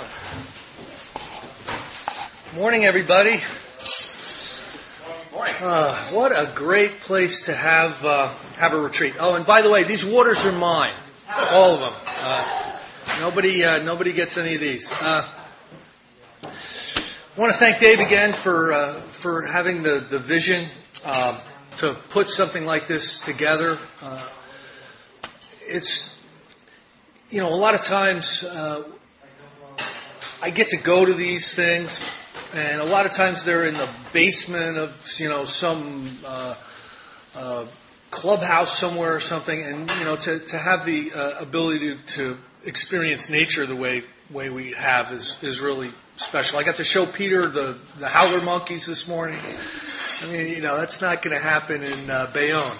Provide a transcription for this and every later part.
Morning, everybody. Morning. What a great place to have a retreat. Oh, and by the way, these waters are mine, all of them. Nobody gets any of these. I want to thank Dave again for having the vision to put something like this together. It's a lot of times I get to go to these things. And a lot of times they're in the basement of, some clubhouse somewhere or something. And, to have the ability to experience nature the way we have is really special. I got to show Peter the howler monkeys this morning. I mean, that's not going to happen in Bayonne.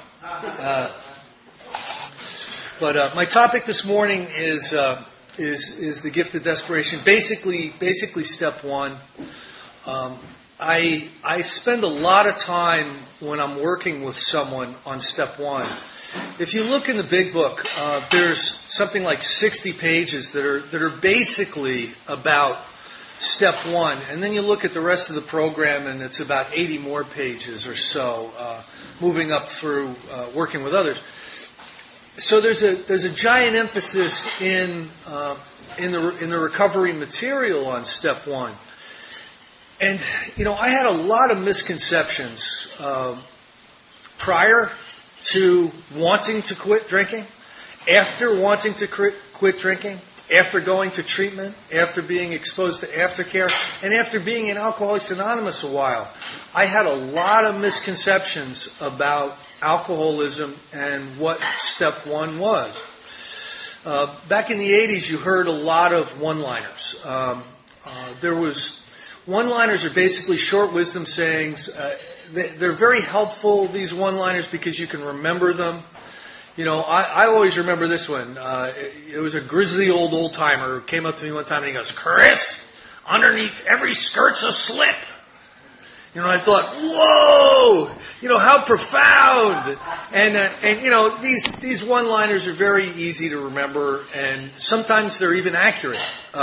But my topic this morning is the gift of desperation. Basically step one. I spend a lot of time when I'm working with someone on step one. If you look in the big book, there's something like 60 pages that are basically about step one, and then you look at the rest of the program, and it's about 80 more pages or so, moving up through working with others. So there's a giant emphasis in the recovery material on step one. And, I had a lot of misconceptions prior to wanting to quit drinking, after wanting to quit drinking, after going to treatment, after being exposed to aftercare, and after being in Alcoholics Anonymous a while. I had a lot of misconceptions about alcoholism and what step one was. Back in the 80s, you heard a lot of one-liners. One-liners are basically short wisdom sayings. They're very helpful, these one-liners, because you can remember them. I always remember this one. It was a grizzly old-timer who came up to me one time and he goes, "Chris, underneath every skirt's a slip." I thought, whoa, how profound. And these one-liners are very easy to remember, and sometimes they're even accurate.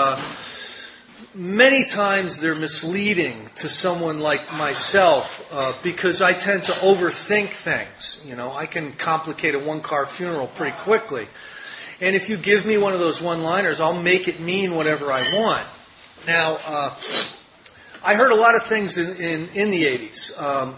Many times they're misleading to someone like myself because I tend to overthink things. I can complicate a one-car funeral pretty quickly. And if you give me one of those one-liners, I'll make it mean whatever I want. Now, I heard a lot of things in the 80s.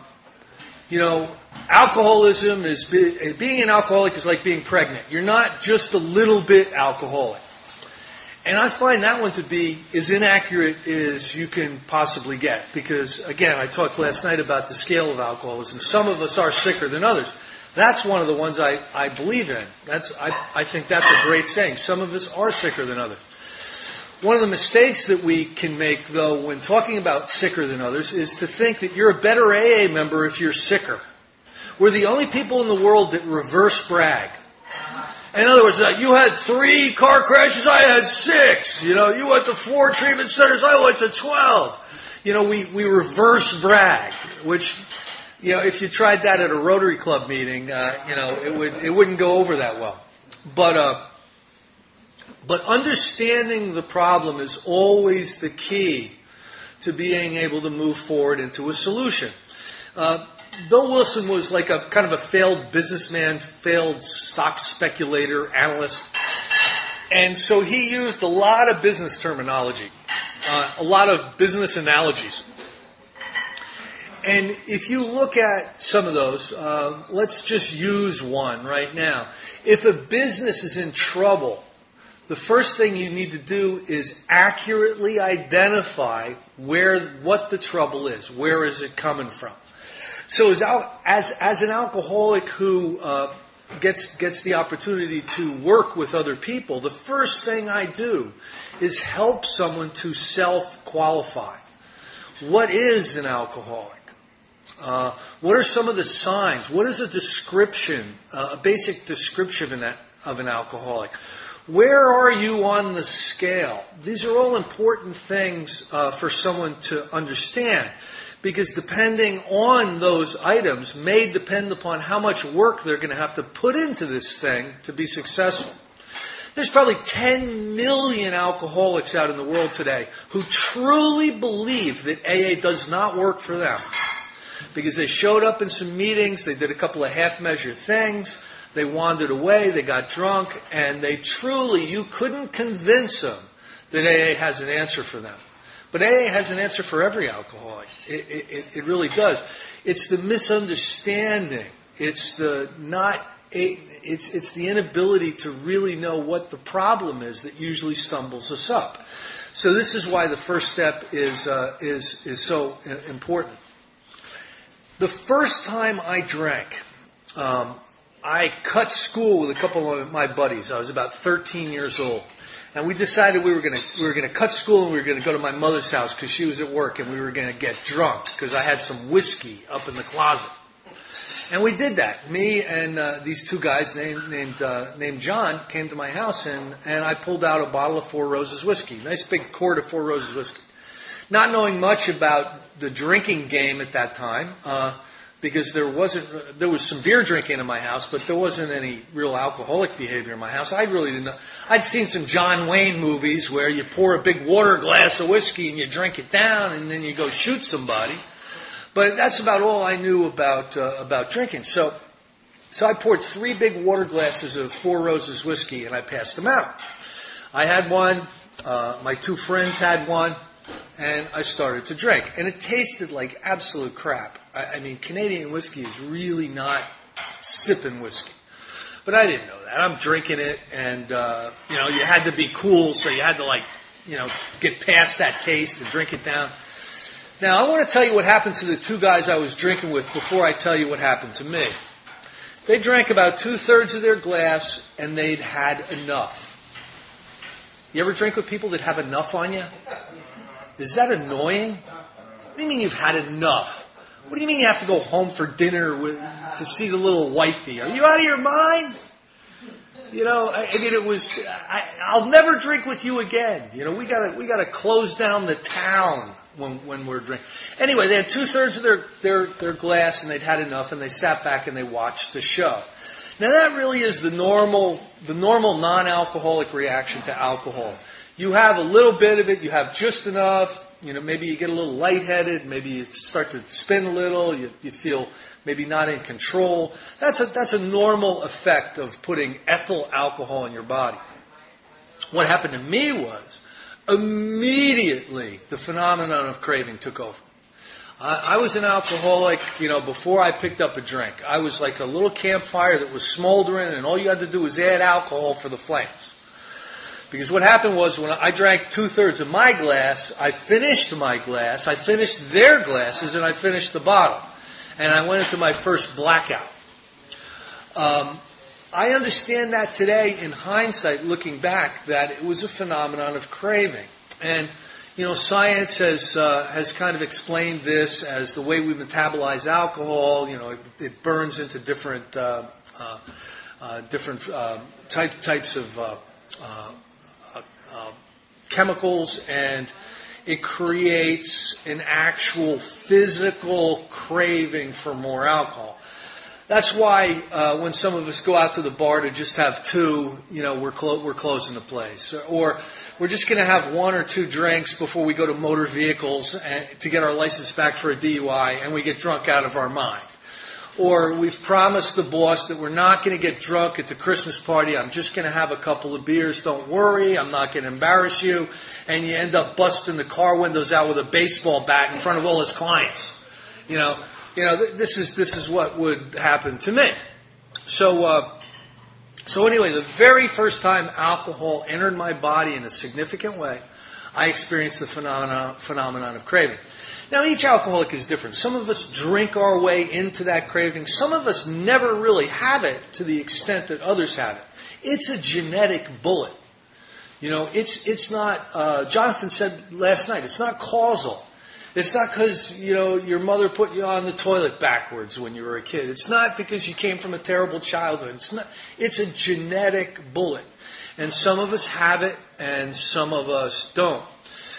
Alcoholism is being an alcoholic is like being pregnant. You're not just a little bit alcoholic. And I find that one to be as inaccurate as you can possibly get. Because, again, I talked last night about the scale of alcoholism. Some of us are sicker than others. That's one of the ones I believe in. I think that's a great saying. Some of us are sicker than others. One of the mistakes that we can make, though, when talking about sicker than others, is to think that you're a better AA member if you're sicker. We're the only people in the world that reverse brag. In other words, you had 3 car crashes, I had 6. You went to 4 treatment centers, I went to 12. We reverse brag, which, if you tried that at a Rotary Club meeting, it wouldn't go over that well. But understanding the problem is always the key to being able to move forward into a solution. Bill Wilson was like a kind of a failed businessman, failed stock speculator, analyst. And so he used a lot of business terminology, a lot of business analogies. And if you look at some of those, let's just use one right now. If a business is in trouble, the first thing you need to do is accurately identify what the trouble is. Where is it coming from? So as an alcoholic who gets the opportunity to work with other people, the first thing I do is help someone to self-qualify. What is an alcoholic? What are some of the signs? What is a description, a basic description of an alcoholic? Where are you on the scale? These are all important things for someone to understand. Because depending on those items may depend upon how much work they're going to have to put into this thing to be successful. There's probably 10 million alcoholics out in the world today who truly believe that AA does not work for them. Because they showed up in some meetings, they did a couple of half-measure things, they wandered away, they got drunk, and you couldn't convince them that AA has an answer for them. But AA has an answer for every alcoholic. It really does. It's the misunderstanding. It's the inability to really know what the problem is that usually stumbles us up. So this is why the first step is so important. The first time I drank, I cut school with a couple of my buddies. I was about 13 years old. And we decided we were going to cut school and we were going to go to my mother's house because she was at work, and we were going to get drunk because I had some whiskey up in the closet. And we did that. Me and these two guys named John came to my house, and I pulled out a bottle of Four Roses whiskey, nice big quart of Four Roses whiskey. Not knowing much about the drinking game at that time, because there was some beer drinking in my house, but there wasn't any real alcoholic behavior in my house. I really didn't know. I'd seen some John Wayne movies where you pour a big water glass of whiskey and you drink it down and then you go shoot somebody. But that's about all I knew about drinking. So I poured 3 big water glasses of Four Roses whiskey and I passed them out. I had one, my 2 friends had one, and I started to drink. And it tasted like absolute crap. I mean, Canadian whiskey is really not sipping whiskey. But I didn't know that. I'm drinking it, and, you had to be cool, so you had to, get past that taste and drink it down. Now, I want to tell you what happened to the 2 guys I was drinking with before I tell you what happened to me. They drank about 2/3 of their glass, and they'd had enough. You ever drink with people that have enough on you? Is that annoying? What do you mean you've had enough? What do you mean you have to go home for dinner to see the little wifey? Are you out of your mind? I'll never drink with you again. We gotta close down the town when we're drinking. Anyway, they had 2/3 of their glass, and they'd had enough, and they sat back and they watched the show. Now that really is the normal non-alcoholic reaction to alcohol. You have a little bit of it, you have just enough, maybe you get a little lightheaded, maybe you start to spin a little, you feel maybe not in control. That's a normal effect of putting ethyl alcohol in your body. What happened to me was, immediately the phenomenon of craving took over. I was an alcoholic, before I picked up a drink. I was like a little campfire that was smoldering, and all you had to do was add alcohol for the flames. Because what happened was, when I drank 2/3 of my glass, I finished my glass, I finished their glasses, and I finished the bottle. And I went into my first blackout. I understand that today, in hindsight, looking back, that it was a phenomenon of craving. And, science has kind of explained this as the way we metabolize alcohol. It burns into different types of chemicals, and it creates an actual physical craving for more alcohol. That's why when some of us go out to the bar to just have 2, we're closing the place. Or we're just going to have 1 or 2 drinks before we go to motor vehicles to get our license back for a DUI, and we get drunk out of our mind. Or we've promised the boss that we're not going to get drunk at the Christmas party. I'm just going to have a couple of beers. Don't worry. I'm not going to embarrass you. And you end up busting the car windows out with a baseball bat in front of all his clients. This is what would happen to me. So anyway, the very first time alcohol entered my body in a significant way, I experienced the phenomenon of craving. Now, each alcoholic is different. Some of us drink our way into that craving. Some of us never really have it to the extent that others have it. It's a genetic bullet. It's not, Jonathan said last night, it's not causal. It's not because, your mother put you on the toilet backwards when you were a kid. It's not because you came from a terrible childhood. It's a genetic bullet. And some of us have it and some of us don't.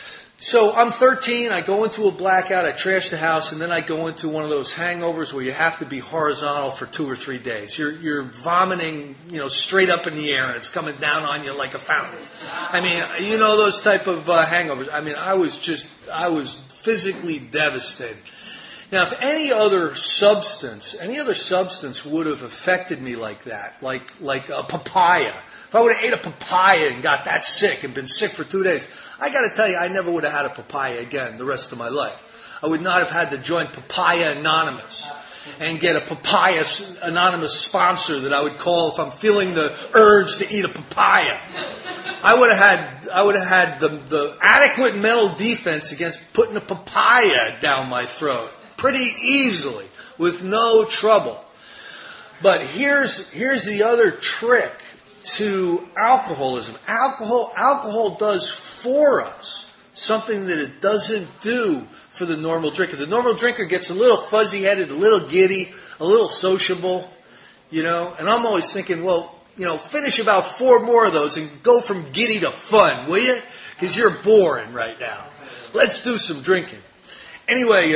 So I'm 13, I go into a blackout, I trash the house, and then I go into one of those hangovers where you have to be horizontal for 2 or 3 days. You're vomiting, straight up in the air, and it's coming down on you like a fountain. I mean, those type of hangovers. I mean, I was physically devastated. Now, if any other substance would have affected me like that, like a papaya. If I would have ate a papaya and got that sick and been sick for 2 days, I got to tell you, I never would have had a papaya again the rest of my life. I would not have had to join Papaya Anonymous and get a Papaya Anonymous sponsor that I would call if I'm feeling the urge to eat a papaya. I would have had the adequate mental defense against putting a papaya down my throat pretty easily with no trouble. But here's the other trick to alcoholism. Alcohol does for us something that it doesn't do for the normal drinker. The normal drinker gets a little fuzzy-headed, a little giddy, a little sociable, and I'm always thinking, well, finish about 4 more of those and go from giddy to fun, will you? Because you're boring right now. Let's do some drinking. Anyway,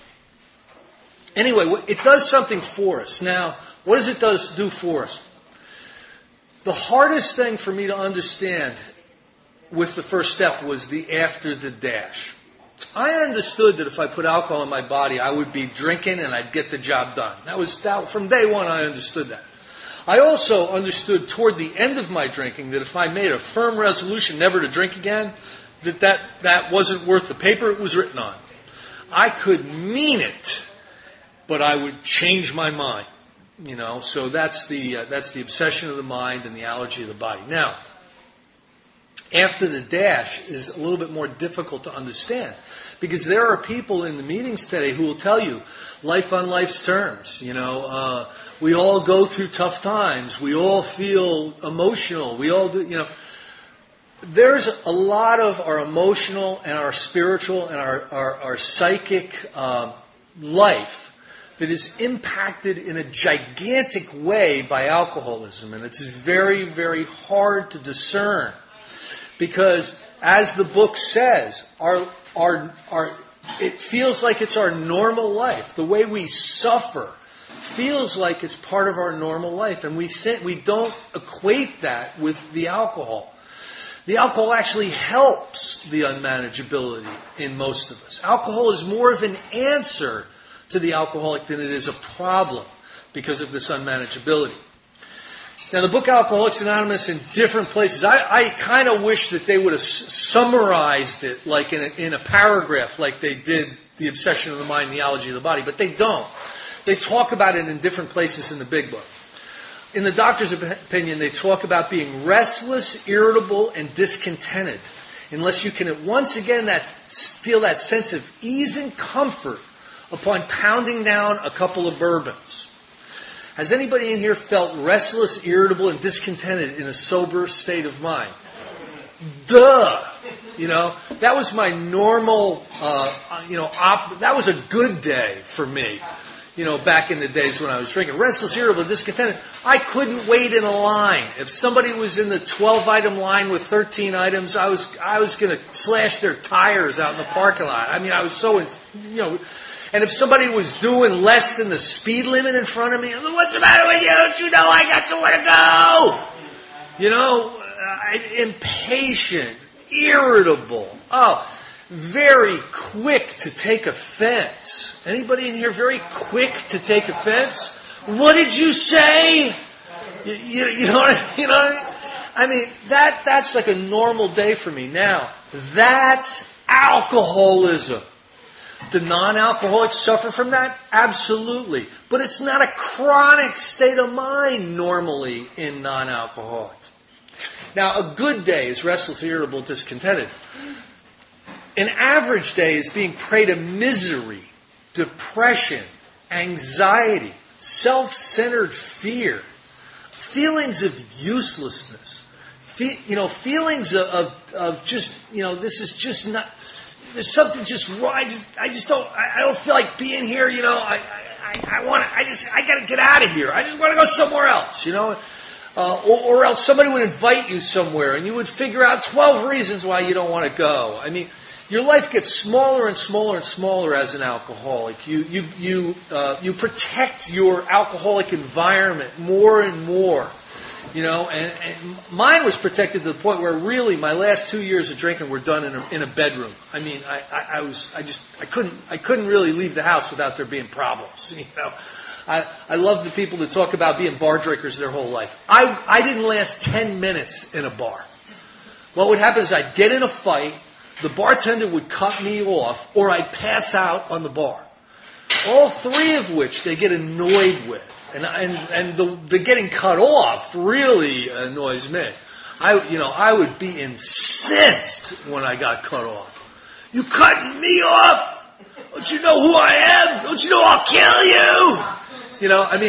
it does something for us. Now, what does it do for us? The hardest thing for me to understand with the first step was the after the dash. I understood that if I put alcohol in my body, I would be drinking and I'd get the job done. That from day one, I understood that. I also understood toward the end of my drinking that if I made a firm resolution never to drink again, that wasn't worth the paper it was written on. I could mean it, but I would change my mind. So that's the obsession of the mind and the allergy of the body. Now, after the dash is a little bit more difficult to understand because there are people in the meetings today who will tell you life on life's terms. We all go through tough times. We all feel emotional. We all do. There's a lot of our emotional and our spiritual and our psychic life that is impacted in a gigantic way by alcoholism. And it's very, very hard to discern. Because, as the book says, it feels like it's our normal life. The way we suffer feels like it's part of our normal life. And we don't equate that with the alcohol. The alcohol actually helps the unmanageability in most of us. Alcohol is more of an answer to the alcoholic than it is a problem because of this unmanageability. Now, the book Alcoholics Anonymous in different places, I kind of wish that they would have summarized it like in a paragraph like they did The Obsession of the Mind and the Allergy of the Body, but they don't. They talk about it in different places in the big book. In the doctor's opinion, they talk about being restless, irritable, and discontented unless you can once again feel that sense of ease and comfort upon pounding down a couple of bourbons. Has anybody in here felt restless, irritable, and discontented in a sober state of mind? Duh! That was my normal, that was a good day for me, back in the days when I was drinking. Restless, irritable, and discontented. I couldn't wait in a line. If somebody was in the 12-item line with 13 items, I was going to slash their tires out in the parking lot. I mean, I was so, And if somebody was doing less than the speed limit in front of me, what's the matter with you? Don't you know I got somewhere to go? Impatient, irritable. Very quick to take offense. Anybody in here very quick to take offense? What did you say? You know what I mean? I mean, that's like a normal day for me. Now, that's alcoholism. Do non-alcoholics suffer from that? Absolutely. But it's not a chronic state of mind normally in non-alcoholics. Now, a good day is restless, irritable, discontented. An average day is being prey to misery, depression, anxiety, self-centered fear, feelings of uselessness, feelings of just, this is just not... There's something just wrong. I don't feel like being here. I got to get out of here. I just want to go somewhere else. Or else somebody would invite you somewhere and you would figure out 12 reasons why you don't want to go. I mean, Your life gets smaller and smaller and smaller as an alcoholic. You protect your alcoholic environment more and more. And mine was protected to the point where really my last 2 years of drinking were done in a bedroom. I mean, I couldn't really leave the house without there being problems. I love the people that talk about being bar drinkers their whole life. I didn't last 10 minutes in a bar. What would happen is I'd get in a fight, the bartender would cut me off, or I'd pass out on the bar. All three of which they get annoyed with. And the getting cut off really annoys me. I would be incensed when I got cut off. You cutting me off? Don't you know who I am? Don't you know I'll kill you?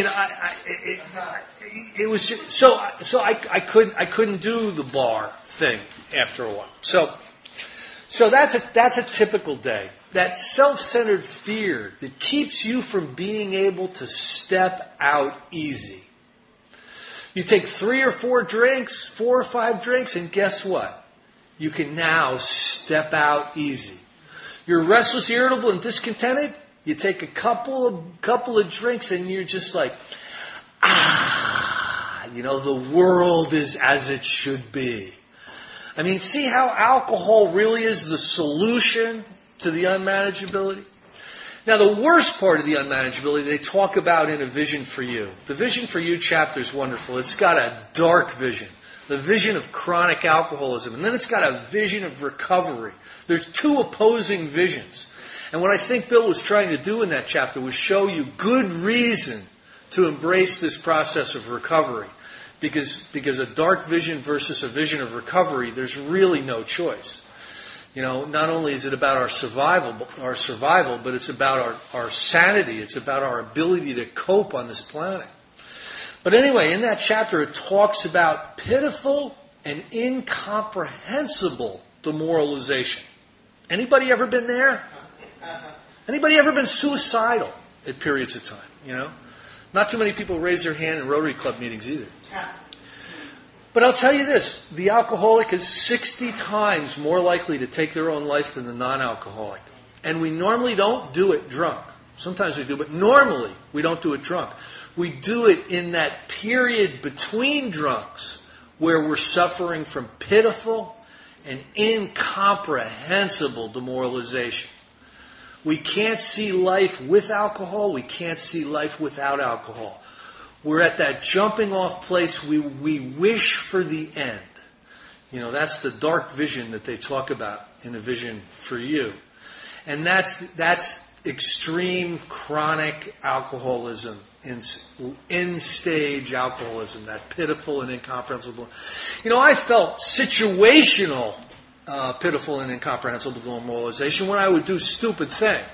It was just, so I couldn't do the bar thing after a while. So that's a typical day. That self-centered fear that keeps you from being able to step out easy. You take 3 or 4 drinks, 4 or 5 drinks, and guess what? You can now step out easy. You're restless, irritable, and discontented. You take a couple of drinks, and you're just like, the world is as it should be. I mean, see how alcohol really is the solution to the unmanageability? Now, the worst part of the unmanageability they talk about in A Vision for You. The Vision for You chapter is wonderful. It's got a dark vision, the vision of chronic alcoholism, and then it's got a vision of recovery. There's 2 opposing visions. And what I think Bill was trying to do in that chapter was show you good reason to embrace this process of recovery. Because a dark vision versus a vision of recovery, there's really no choice. Not only is it about our survival, but it's about our sanity. It's about our ability to cope on this planet. But anyway, in that chapter, it talks about pitiful and incomprehensible demoralization. Anybody ever been there? Anybody ever been suicidal at periods of time? Not too many people raise their hand in Rotary Club meetings either. But I'll tell you this, the alcoholic is 60 times more likely to take their own life than the non-alcoholic. And we normally don't do it drunk. Sometimes we do, but normally we don't do it drunk. We do it in that period between drunks where we're suffering from pitiful and incomprehensible demoralization. We can't see life with alcohol. We can't see life without alcohol. We're at that jumping off place we wish for the end. That's the dark vision that they talk about in A Vision for You. And that's extreme chronic alcoholism, end-stage alcoholism, that pitiful and incomprehensible. I felt situational pitiful and incomprehensible demoralization when I would do stupid things.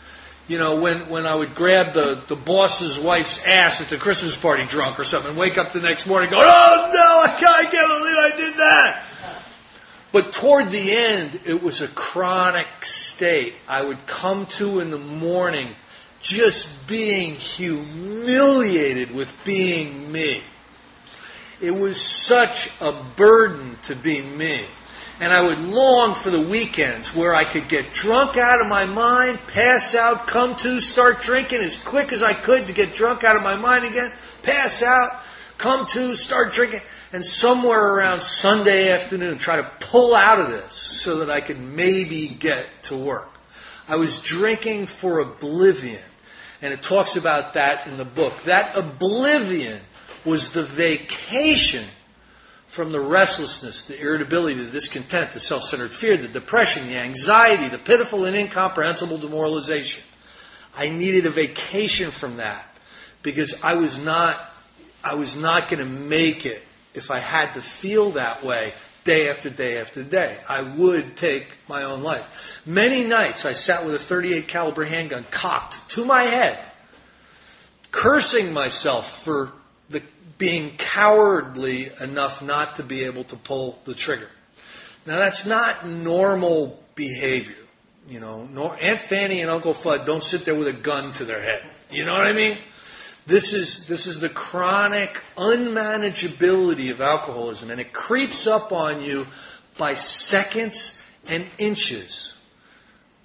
When I would grab the boss's wife's ass at the Christmas party drunk or something and wake up the next morning and go, oh no, I can't believe I did that. But toward the end, it was a chronic state. I would come to in the morning just being humiliated with being me. It was such a burden to be me. And I would long for the weekends where I could get drunk out of my mind, pass out, come to, start drinking as quick as I could to get drunk out of my mind again, pass out, come to, start drinking, and somewhere around Sunday afternoon try to pull out of this so that I could maybe get to work. I was drinking for oblivion, and it talks about that in the book. That oblivion was the vacation from the restlessness, the irritability, the discontent, the self-centered fear, the depression, the anxiety, the pitiful and incomprehensible demoralization. I needed a vacation from that because I was not going to make it if I had to feel that way day after day after day. I would take my own life. Many nights I sat with a .38 caliber handgun cocked to my head, cursing myself for being cowardly enough not to be able to pull the trigger. Now that's not normal behavior. Aunt Fanny and Uncle Fudd don't sit there with a gun to their head. You know what I mean? This is the chronic unmanageability of alcoholism, and it creeps up on you by seconds and inches.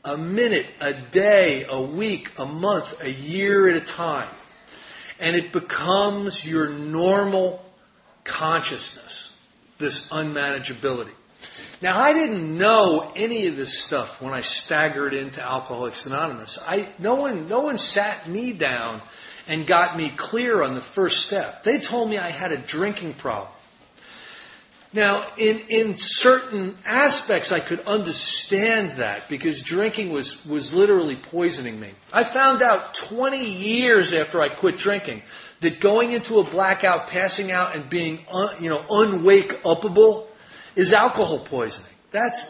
a minute, a day, a week, a month, a year at a time. And it becomes your normal consciousness, this unmanageability. Now, I didn't know any of this stuff when I staggered into Alcoholics Anonymous. No one sat me down and got me clear on the first step. They told me I had a drinking problem. Now, in certain aspects, I could understand that because drinking was literally poisoning me. I found out 20 years after I quit drinking that going into a blackout, passing out, and being unwake-upable is alcohol poisoning. That's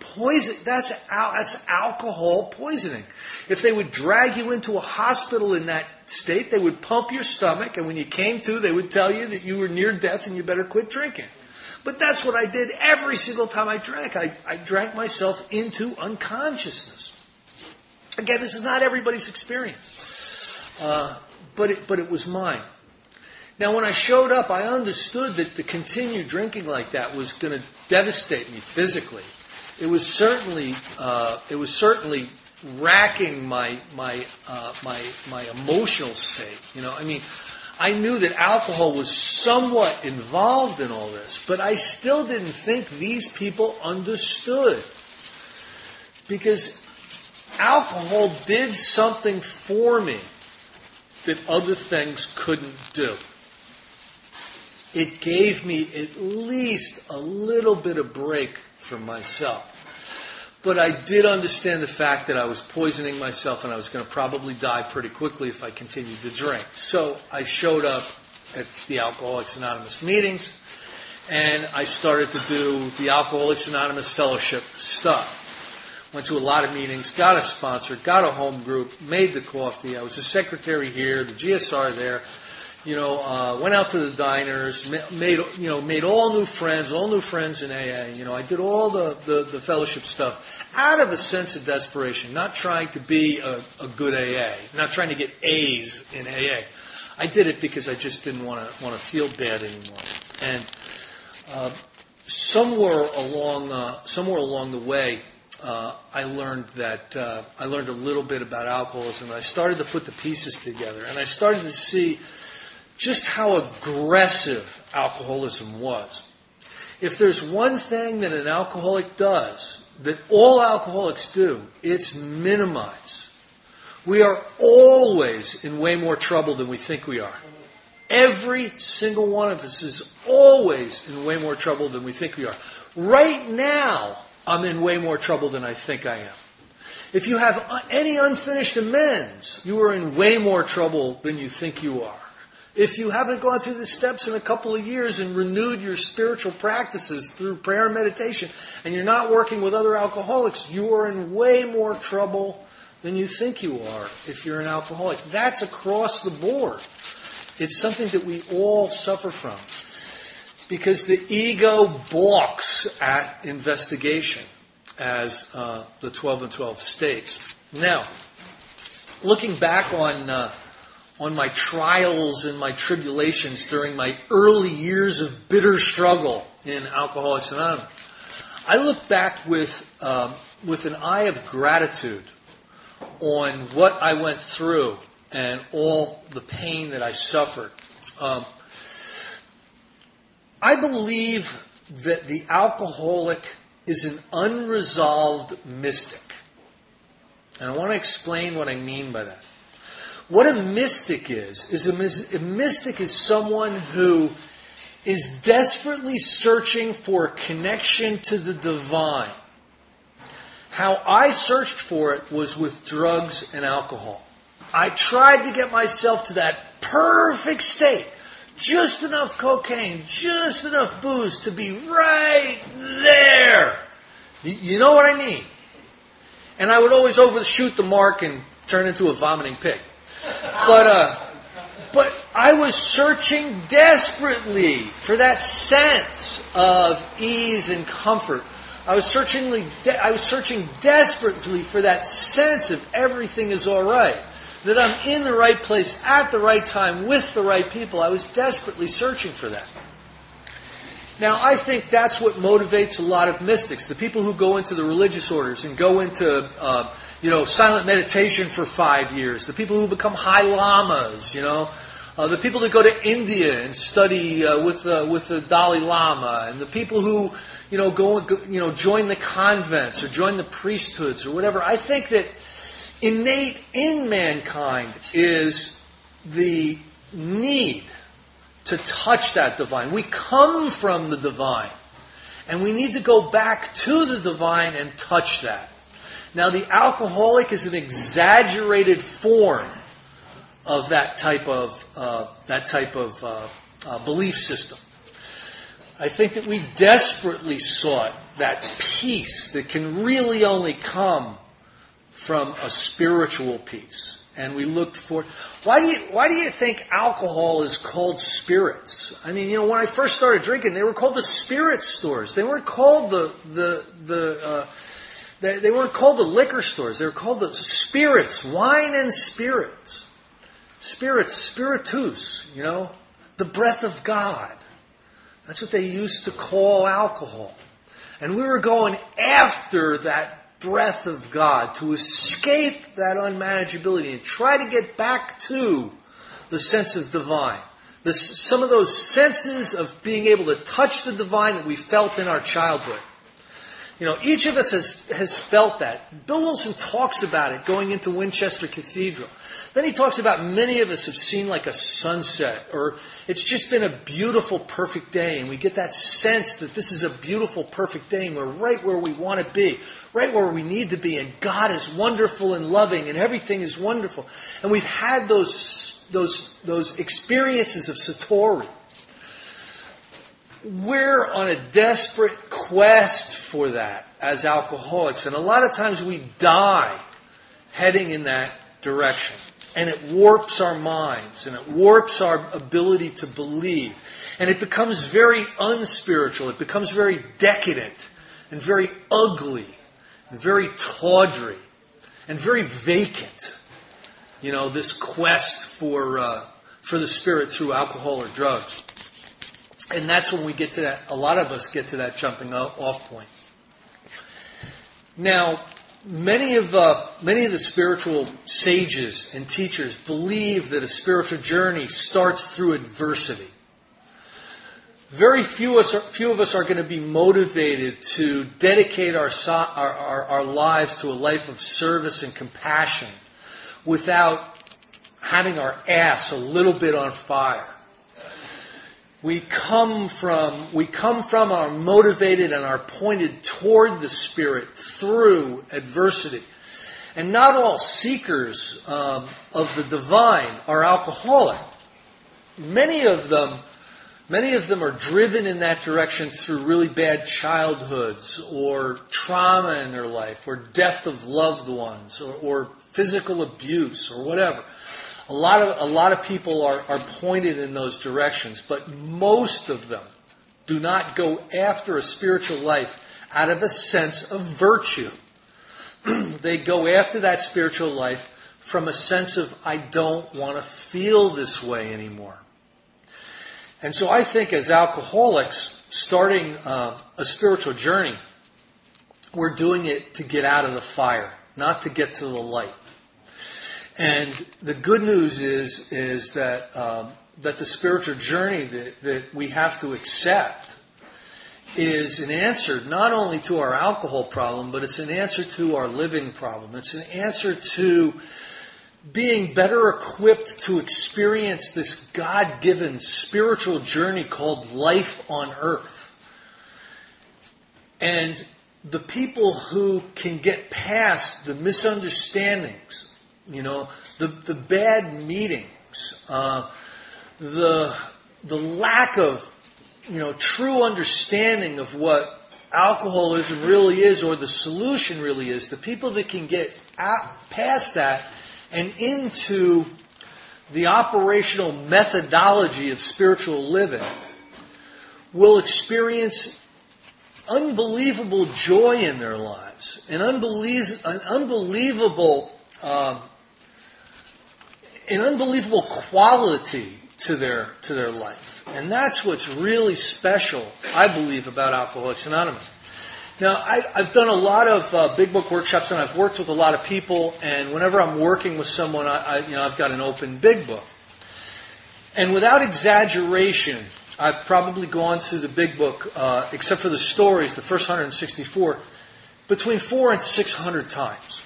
alcohol poisoning. If they would drag you into a hospital in that state, they would pump your stomach, and when you came to, they would tell you that you were near death and you better quit drinking. But that's what I did every single time I drank. I drank myself into unconsciousness. Again, this is not everybody's experience, but it was mine. Now, when I showed up, I understood that to continue drinking like that was going to devastate me physically. It was certainly racking my emotional state. I knew that alcohol was somewhat involved in all this, but I still didn't think these people understood. Because alcohol did something for me that other things couldn't do. It gave me at least a little bit of break from myself. But I did understand the fact that I was poisoning myself and I was going to probably die pretty quickly if I continued to drink. So I showed up at the Alcoholics Anonymous meetings and I started to do the Alcoholics Anonymous fellowship stuff. Went to a lot of meetings, got a sponsor, got a home group, made the coffee. I was the secretary here, the GSR there. Went out to the diners, made all new friends in AA. I did all the fellowship stuff out of a sense of desperation, not trying to be a good AA, not trying to get A's in AA. I did it because I just didn't want to feel bad anymore. And somewhere along the way, I learned a little bit about alcoholism. I started to put the pieces together, and I started to see just how aggressive alcoholism was. If there's one thing that an alcoholic does, that all alcoholics do, it's minimize. We are always in way more trouble than we think we are. Every single one of us is always in way more trouble than we think we are. Right now, I'm in way more trouble than I think I am. If you have any unfinished amends, you are in way more trouble than you think you are. If you haven't gone through the steps in a couple of years and renewed your spiritual practices through prayer and meditation, and you're not working with other alcoholics, you are in way more trouble than you think you are if you're an alcoholic. That's across the board. It's something that we all suffer from. Because the ego balks at investigation, as the 12 and 12 states. Now, looking back on my trials and my tribulations during my early years of bitter struggle in Alcoholics Anonymous, I look back with an eye of gratitude on what I went through and all the pain that I suffered. I believe that the alcoholic is an unresolved mystic. And I want to explain what I mean by that. What a mystic is a mystic is someone who is desperately searching for a connection to the divine. How I searched for it was with drugs and alcohol. I tried to get myself to that perfect state. Just enough cocaine, just enough booze to be right there. You know what I mean? And I would always overshoot the mark and turn into a vomiting pig. But I was searching desperately for that sense of ease and comfort. I was searching desperately for that sense of everything is all right. That I'm in the right place at the right time with the right people. I was desperately searching for that. Now, I think that's what motivates a lot of mystics. The people who go into the religious orders and go into, silent meditation for 5 years. The people who become high lamas, the people that go to India and study with the Dalai Lama, and the people who, join the convents or join the priesthoods or whatever. I think that innate in mankind is the need to touch that divine. We come from the divine, and we need to go back to the divine and touch that. Now, the alcoholic is an exaggerated form of that type of belief system. I think that we desperately sought that peace that can really only come from a spiritual peace. And we looked for... Why do you think alcohol is called spirits? I mean, when I first started drinking, they were called the spirit stores. They weren't called they weren't called the liquor stores. They were called the spirits, wine and spirits. Spirits, spiritus, the breath of God. That's what they used to call alcohol. And we were going after that breath of God to escape that unmanageability and try to get back to the sense of divine. Some of those senses of being able to touch the divine that we felt in our childhood. Each of us has felt that. Bill Wilson talks about it going into Winchester Cathedral. Then he talks about many of us have seen like a sunset, or it's just been a beautiful, perfect day, and we get that sense that this is a beautiful, perfect day, and we're right where we want to be, right where we need to be, and God is wonderful and loving, and everything is wonderful. And we've had those experiences of Satori. We're on a desperate quest for that as alcoholics, and a lot of times we die heading in that direction. And it warps our minds, and it warps our ability to believe. And it becomes very unspiritual. It becomes very decadent, and very ugly, and very tawdry, and very vacant. This quest for the spirit through alcohol or drugs. And that's when we get to that, a lot of us get to that jumping off point. Now, many of the spiritual sages and teachers believe that a spiritual journey starts through adversity. Very few of us are going to be motivated to dedicate our lives to a life of service and compassion without having our ass a little bit on fire. We come from are motivated and are pointed toward the Spirit through adversity. And not all seekers of the divine are alcoholic. Many of them are driven in that direction through really bad childhoods, or trauma in their life, or death of loved ones, or physical abuse, or whatever. A lot of people are pointed in those directions, but most of them do not go after a spiritual life out of a sense of virtue. They go after that spiritual life from a sense of, I don't want to feel this way anymore. And so I think as alcoholics, starting a spiritual journey, we're doing it to get out of the fire, not to get to the light. And the good news is that the spiritual journey that we have to accept is an answer not only to our alcohol problem, but it's an answer to our living problem. It's an answer to being better equipped to experience this God-given spiritual journey called life on earth. And the people who can get past the misunderstandings, the bad meetings, the lack of, true understanding of what alcoholism really is, or the solution really is, the people that can get past that and into the operational methodology of spiritual living will experience unbelievable joy in their lives, an unbelievable quality to their life. And that's what's really special, I believe, about Alcoholics Anonymous. Now, I've done a lot of Big Book workshops, and I've worked with a lot of people, and whenever I'm working with someone, I've got an open Big Book. And without exaggeration, I've probably gone through the Big Book, except for the stories, the first 164, between 400 and 600 times.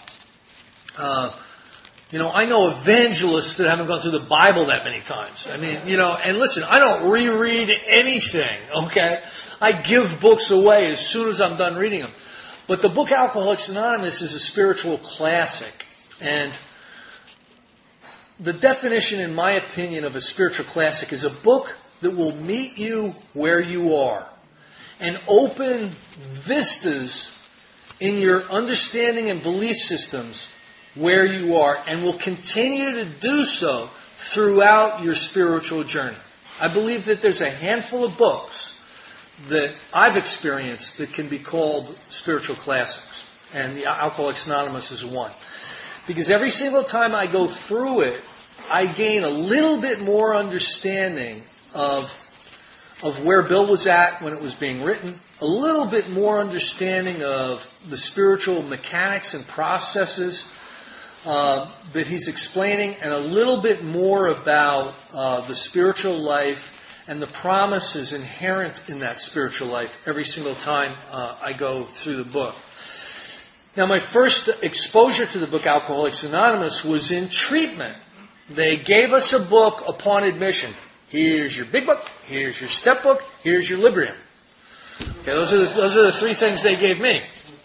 I know evangelists that haven't gone through the Bible that many times. I mean, and listen, I don't reread anything, okay? I give books away as soon as I'm done reading them. But the book Alcoholics Anonymous is a spiritual classic. And the definition, in my opinion, of a spiritual classic is a book that will meet you where you are and open vistas in your understanding and belief systems where you are, and will continue to do so throughout your spiritual journey. I believe that there's a handful of books that I've experienced that can be called spiritual classics, and the Alcoholics Anonymous is one. Because every single time I go through it, I gain a little bit more understanding of where Bill was at when it was being written, a little bit more understanding of the spiritual mechanics and processes that he's explaining, and a little bit more about the spiritual life and the promises inherent in that spiritual life every single time I go through the book. Now, my first exposure to the book Alcoholics Anonymous was in treatment. They gave us a book upon admission. Here's your big book, here's your step book, here's your Librium. Okay, those are the three things they gave me.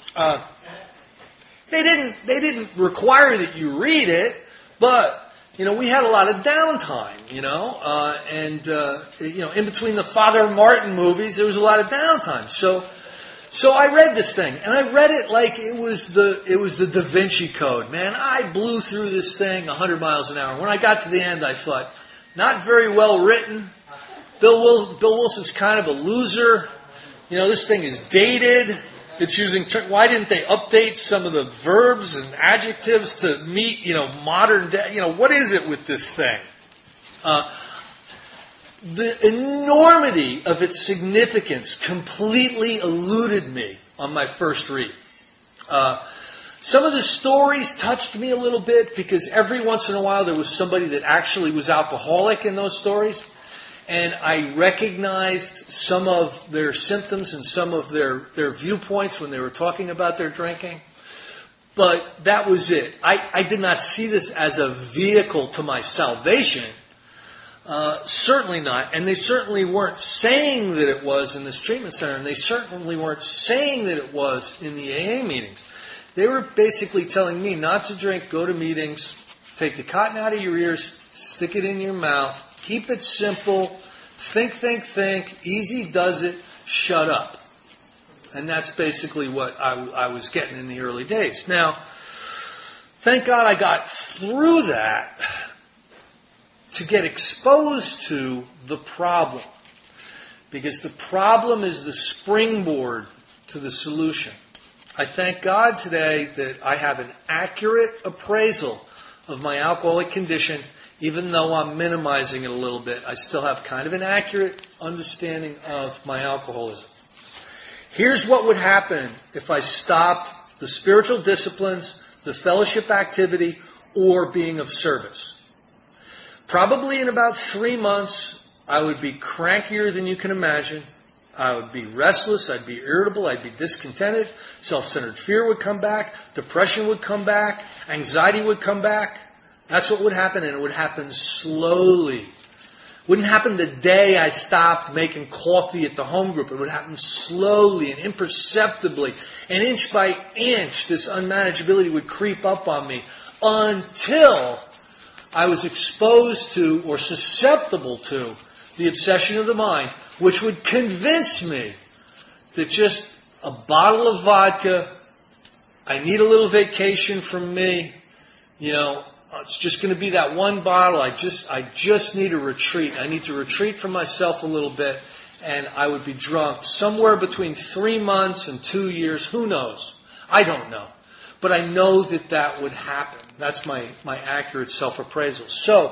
They didn't require that you read it, but we had a lot of downtime, in between the Father Martin movies, there was a lot of downtime. So I read this thing, and I read it like it was the Da Vinci Code. Man, I blew through this thing 100 miles an hour. When I got to the end, I thought, not very well written. Bill Wilson's kind of a loser. This thing is dated. It's using, why didn't they update some of the verbs and adjectives to meet, modern day, what is it with this thing? The enormity of its significance completely eluded me on my first read. Some of the stories touched me a little bit because every once in a while there was somebody that actually was alcoholic in those stories. And I recognized some of their symptoms and some of their viewpoints when they were talking about their drinking. But that was it. I did not see this as a vehicle to my salvation. Certainly not. And they certainly weren't saying that it was in this treatment center. And they certainly weren't saying that it was in the AA meetings. They were basically telling me not to drink, go to meetings, take the cotton out of your ears, stick it in your mouth, keep it simple, think, easy does it, shut up. And that's basically what I was getting in the early days. Now, thank God I got through that to get exposed to the problem. Because the problem is the springboard to the solution. I thank God today that I have an accurate appraisal of my alcoholic condition. Even though I'm minimizing it a little bit, I still have kind of an accurate understanding of my alcoholism. Here's what would happen if I stopped the spiritual disciplines, the fellowship activity, or being of service. Probably in about 3 months, I would be crankier than you can imagine. I would be restless, I'd be irritable, I'd be discontented, self-centered fear would come back, depression would come back, anxiety would come back. That's what would happen, and it would happen slowly. It wouldn't happen the day I stopped making coffee at the home group. It would happen slowly and imperceptibly. And inch by inch, this unmanageability would creep up on me until I was exposed to or susceptible to the obsession of the mind, which would convince me that just a bottle of vodka, I need a little vacation from me, it's just going to be that one bottle. I just need a retreat. I need to retreat from myself a little bit, and I would be drunk somewhere between 3 months and 2 years. Who knows? I don't know. But I know that would happen. That's my accurate self-appraisal. So,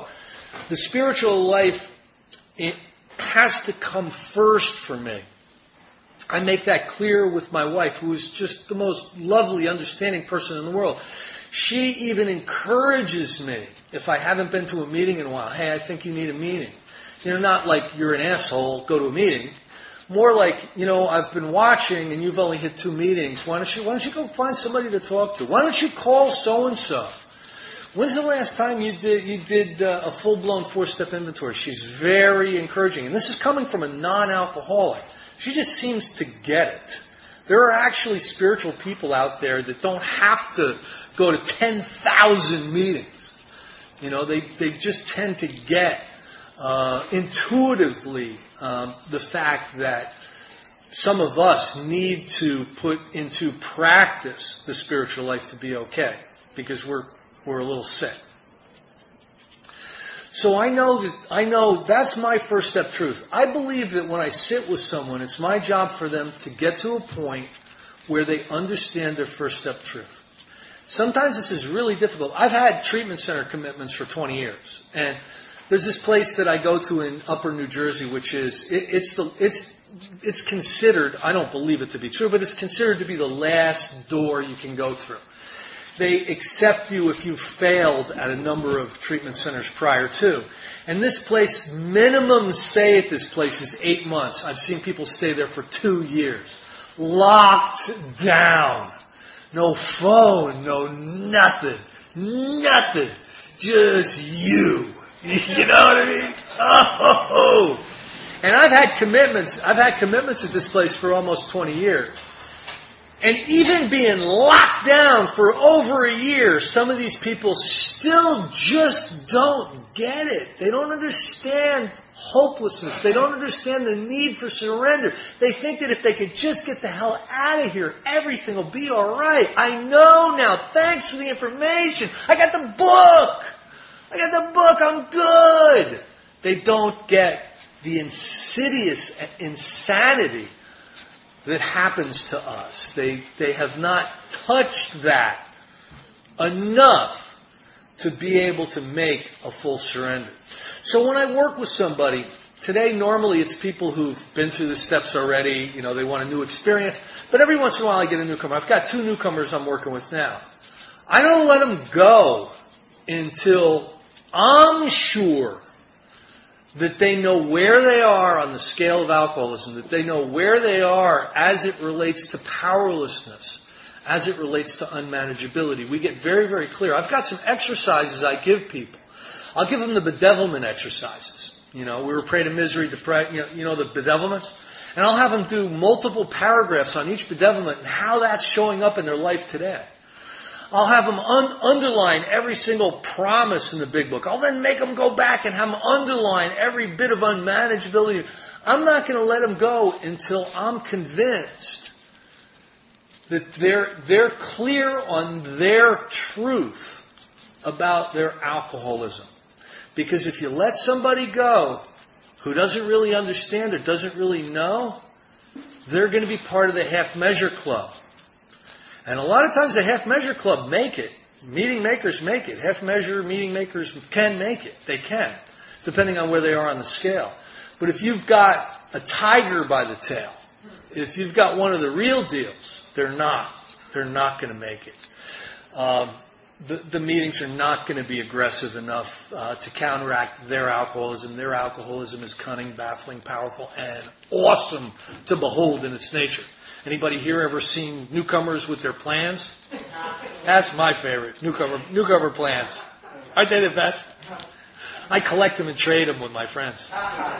The spiritual life, it has to come first for me. I make that clear with my wife, who is just the most lovely, understanding person in the world. She even encourages me, if I haven't been to a meeting in a while, hey, I think you need a meeting. Not like you're an asshole, go to a meeting. More like, I've been watching and you've only hit 2 meetings. Why don't you go find somebody to talk to? Why don't you call so-and-so? When's the last time you did a full-blown 4-step inventory? She's very encouraging. And this is coming from a non-alcoholic. She just seems to get it. There are actually spiritual people out there that don't have to go to 10,000 meetings. They just tend to get intuitively the fact that some of us need to put into practice the spiritual life to be okay, because we're a little sick. So I know that's my first step truth. I believe that when I sit with someone, it's my job for them to get to a point where they understand their first step truth. Sometimes this is really difficult. I've had treatment center commitments for 20 years. And there's this place that I go to in Upper New Jersey, which is, it's considered, I don't believe it to be true, but it's considered to be the last door you can go through. They accept you if you've failed at a number of treatment centers prior to. And this place, minimum stay at this place is 8 months. I've seen people stay there for 2 years. Locked down. No phone, no nothing. Nothing. Just you. You know what I mean? Oh! And I've had commitments at this place for almost 20 years. And even being locked down for over a year, some of these people still just don't get it. They don't understand hopelessness. They don't understand the need for surrender. They think that if they could just get the hell out of here, everything will be all right. I know now. Thanks for the information. I got the book. I'm good. They don't get the insidious insanity that happens to us. They have not touched that enough to be able to make a full surrender. So when I work with somebody, today normally it's people who've been through the steps already, they want a new experience, but every once in a while I get a newcomer. I've got 2 newcomers I'm working with now. I don't let them go until I'm sure that they know where they are on the scale of alcoholism, that they know where they are as it relates to powerlessness, as it relates to unmanageability. We get very, very clear. I've got some exercises I give people. I'll give them the bedevilment exercises. We were prey to misery, the bedevilments. And I'll have them do multiple paragraphs on each bedevilment and how that's showing up in their life today. I'll have them underline every single promise in the big book. I'll then make them go back and have them underline every bit of unmanageability. I'm not going to let them go until I'm convinced that they're clear on their truth about their alcoholism. Because if you let somebody go who doesn't really understand or doesn't really know, they're going to be part of the half-measure club. And a lot of times the half-measure club make it. Meeting makers make it. Half-measure meeting makers can make it. They can, depending on where they are on the scale. But if you've got a tiger by the tail, if you've got one of the real deals, they're not going to make it. The meetings are not going to be aggressive enough to counteract their alcoholism. Their alcoholism is cunning, baffling, powerful, and awesome to behold in its nature. Anybody here ever seen newcomers with their plans? That's my favorite, newcomer plans. Aren't they the best? I collect them and trade them with my friends.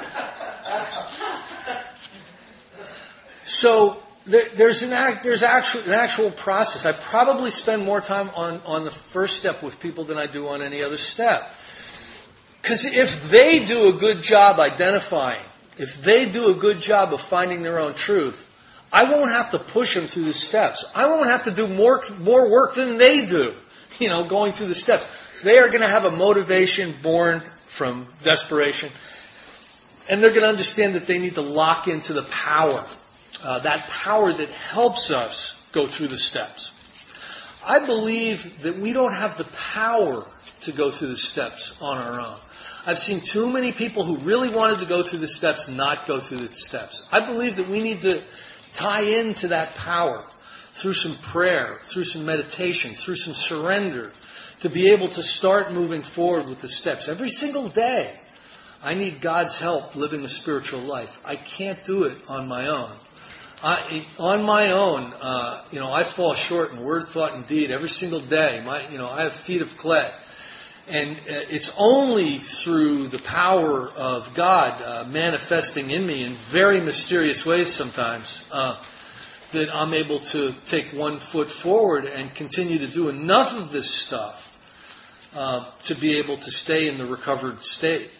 So there's an actual process. I probably spend more time on the first step with people than I do on any other step. Because if they do a good job identifying, if they do a good job of finding their own truth, I won't have to push them through the steps. I won't have to do more work than they do, going through the steps. They are going to have a motivation born from desperation. And they're going to understand that they need to lock into the power, that power that helps us go through the steps. I believe that we don't have the power to go through the steps on our own. I've seen too many people who really wanted to go through the steps not go through the steps. I believe that we need to tie into that power through some prayer, through some meditation, through some surrender, to be able to start moving forward with the steps. Every single day, I need God's help living a spiritual life. I can't do it on my own. On my own, I fall short in word, thought, and deed every single day. I have feet of clay. And it's only through the power of God manifesting in me in very mysterious ways sometimes that I'm able to take one foot forward and continue to do enough of this stuff to be able to stay in the recovered state.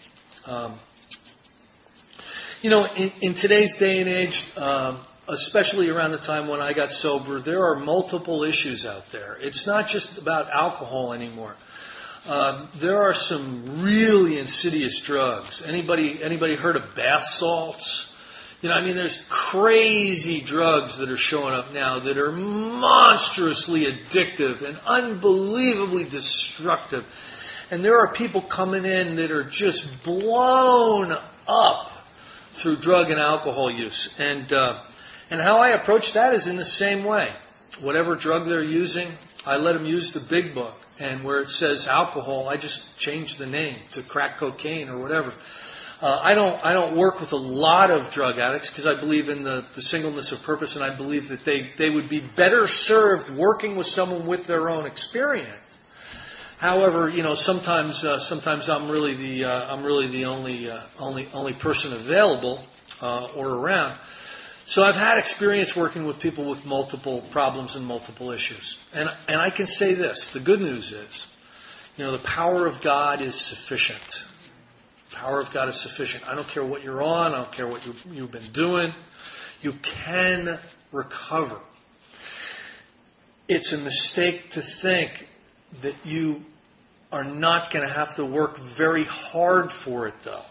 In today's day and age, especially around the time when I got sober, there are multiple issues out there. It's not just about alcohol anymore. There are some really insidious drugs. Anybody heard of bath salts? There's crazy drugs that are showing up now that are monstrously addictive and unbelievably destructive. And there are people coming in that are just blown up through drug and alcohol use. And how I approach that is in the same way. Whatever drug they're using, I let them use the big book. And where it says alcohol, I just change the name to crack cocaine or whatever. I don't work with a lot of drug addicts because I believe in the singleness of purpose, and I believe that they would be better served working with someone with their own experience. However, sometimes I'm really the only person available or around. So I've had experience working with people with multiple problems and multiple issues. And I can say this, the good news is, the power of God is sufficient. The power of God is sufficient. I don't care what you're on, I don't care what you've been doing. You can recover. It's a mistake to think that you are not going to have to work very hard for it, though.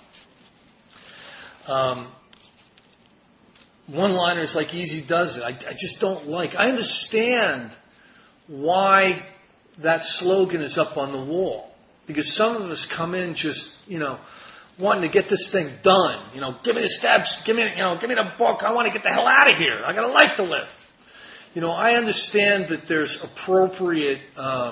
One-liners like easy does it. I just don't like. I understand why that slogan is up on the wall. Because some of us come in just, wanting to get this thing done. Give me the steps, give me the book. I want to get the hell out of here. I got a life to live. I understand that there's appropriate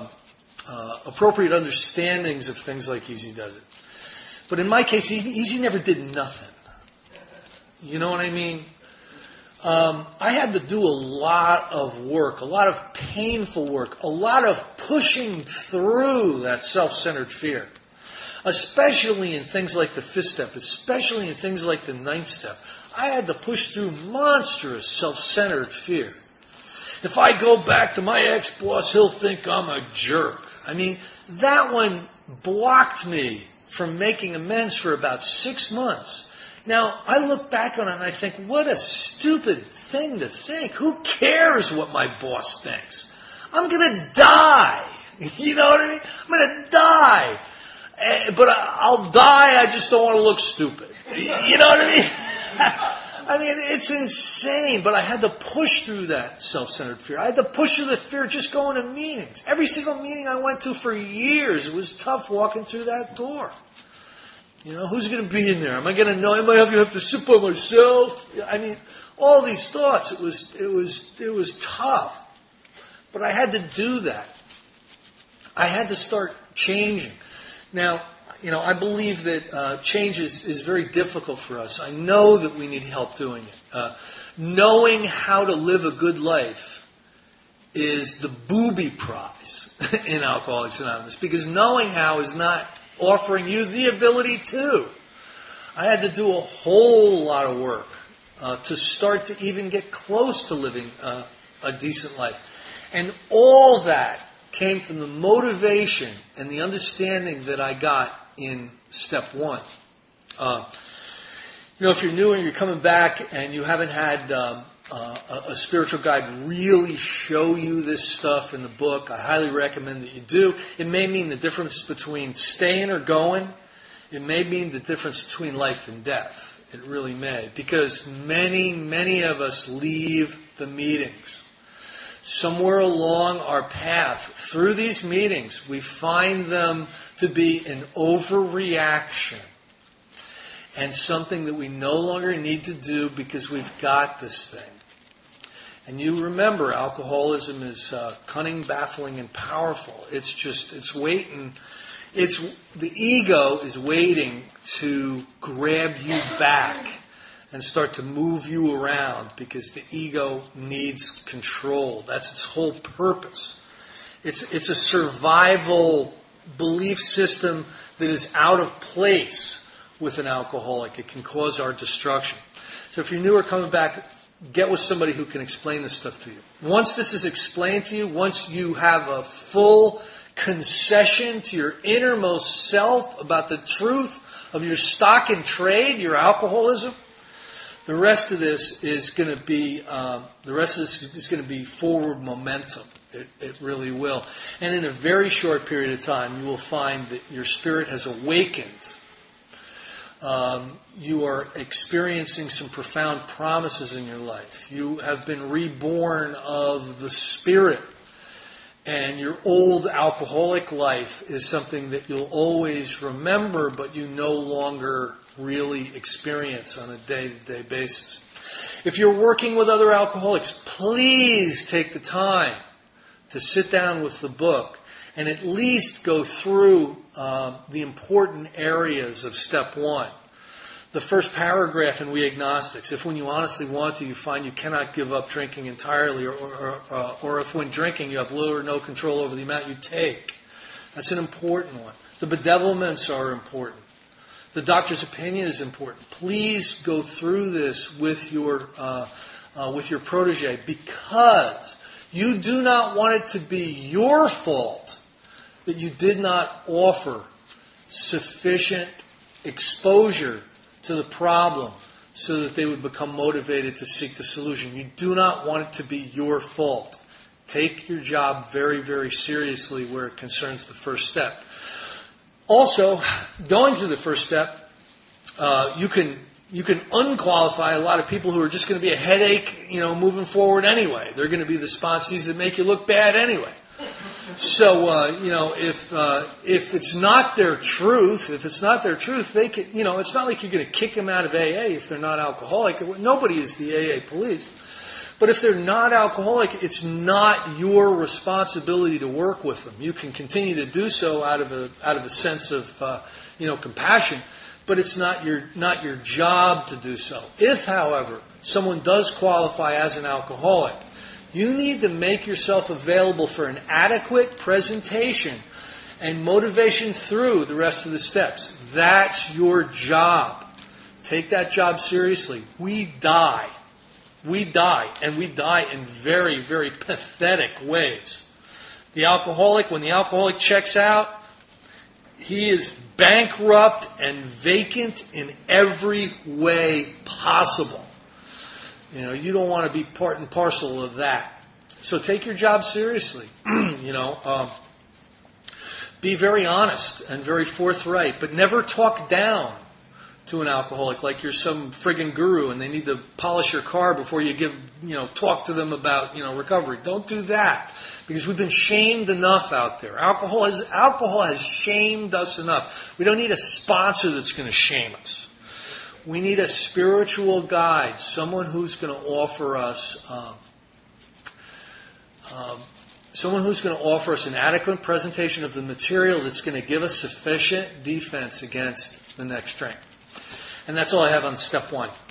understandings of things like easy does it. But in my case, easy never did nothing. You know what I mean? I had to do a lot of work, a lot of painful work, a lot of pushing through that self-centered fear, especially in things like the 5th step, especially in things like the 9th step. I had to push through monstrous self-centered fear. If I go back to my ex-boss, he'll think I'm a jerk. That one blocked me from making amends for about 6 months. Now, I look back on it and I think, what a stupid thing to think. Who cares what my boss thinks? I'm going to die. You know what I mean? I'm going to die. But I'll die, I just don't want to look stupid. You know what I mean? It's insane. But I had to push through that self-centered fear. I had to push through the fear just going to meetings. Every single meeting I went to for years, it was tough walking through that door. Who's going to be in there? Am I going to know? Am I going to have to sit by myself? All these thoughts. It was tough. But I had to do that. I had to start changing. Now, I believe that change is very difficult for us. I know that we need help doing it. Knowing how to live a good life is the booby prize in Alcoholics Anonymous, because knowing how is not offering you the ability to. I had to do a whole lot of work to start to even get close to living a decent life. And all that came from the motivation and the understanding that I got in step 1. If you're new and you're coming back and you haven't had a spiritual guide really show you this stuff in the book, I highly recommend that you do. It may mean the difference between staying or going. It may mean the difference between life and death. It really may. Because many of us leave the meetings. somewhere along our path, through these meetings, we find them to be an overreaction and something that we no longer need to do because we've got this thing. And you remember, alcoholism is cunning, baffling, and powerful. It's waiting. The ego is waiting to grab you back and start to move you around because the ego needs control. That's its whole purpose. It's a survival belief system that is out of place with an alcoholic. It can cause our destruction. So if you're new or coming back, get with somebody who can explain this stuff to you. Once this is explained to you, once you have a full concession to your innermost self about the truth of your stock in trade, your alcoholism, the rest of this is going to be forward momentum. It really will. And in a very short period of time, you will find that your spirit has awakened. You are experiencing some profound promises in your life. You have been reborn of the Spirit. And your old alcoholic life is something that you'll always remember, but you no longer really experience on a day-to-day basis. If you're working with other alcoholics, please take the time to sit down with the book and at least go through the important areas of step one. The first paragraph in We Agnostics, if when you honestly want to, you find you cannot give up drinking entirely, or if when drinking you have little or no control over the amount you take. That's an important one. The bedevilments are important. The doctor's opinion is important. Please go through this with your protege, because you do not want it to be your fault that you did not offer sufficient exposure to the problem so that they would become motivated to seek the solution. You do not want it to be your fault. Take your job very, very seriously where it concerns the first step. Also, going through the first step, you can unqualify a lot of people who are just going to be a headache, moving forward anyway. They're going to be the sponsees that make you look bad anyway. So, if it's not their truth, they can, it's not like you're going to kick them out of AA if they're not alcoholic. Nobody is the AA police. But if they're not alcoholic, it's not your responsibility to work with them. You can continue to do so out of a sense of, compassion, but it's not your job to do so. If, however, someone does qualify as an alcoholic, you need to make yourself available for an adequate presentation and motivation through the rest of the steps. That's your job. Take that job seriously. We die. And we die in very, very pathetic ways. When the alcoholic checks out, he is bankrupt and vacant in every way possible. You don't want to be part and parcel of that. So take your job seriously. Be very honest and very forthright, but never talk down to an alcoholic like you're some friggin' guru and they need to polish your car before you talk to them about, recovery. Don't do that, because we've been shamed enough out there. Alcohol has shamed us enough. We don't need a sponsor that's going to shame us. We need a spiritual guide, someone who's going to offer us, an adequate presentation of the material that's going to give us sufficient defense against the next drink. And that's all I have on step one.